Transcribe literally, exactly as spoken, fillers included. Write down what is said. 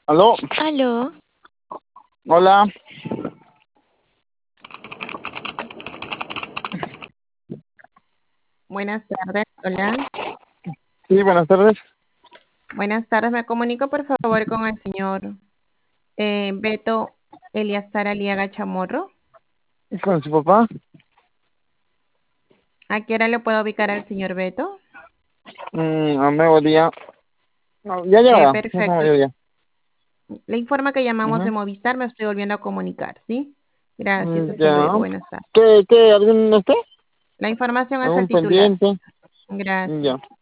¿Aló? Aló, Hola. buenas tardes. Hola, Sí, buenas tardes. buenas tardes. Me comunico por favor con el señor eh, Beto Eliazar Aliaga Chamorro. ¿Con su papá? ¿A qué hora le puedo ubicar al señor Beto? Mm, a mediodía. No, ya Eh, llegará. Es a perfecto. mediodía. Le informa que llamamos de Ujú. Movistar. Me estoy volviendo a comunicar, ¿sí? Gracias. Mm, Hasta ya. luego. Buenas tardes. ¿Qué, qué? ¿Algún, usted? La información es el ¿Algún titular. pendiente? Gracias. Ya.